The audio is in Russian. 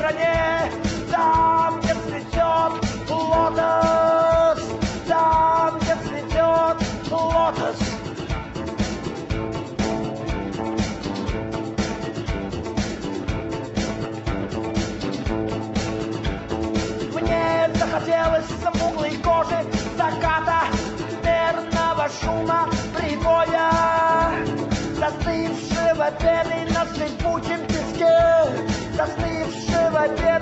стороне, там, где цветет лотос, там, где цветет лотос. Мне захотелось смуглой кожи заката, мерного шума прибоя, застывшего пеной на скрипучем песке, застывшего пеной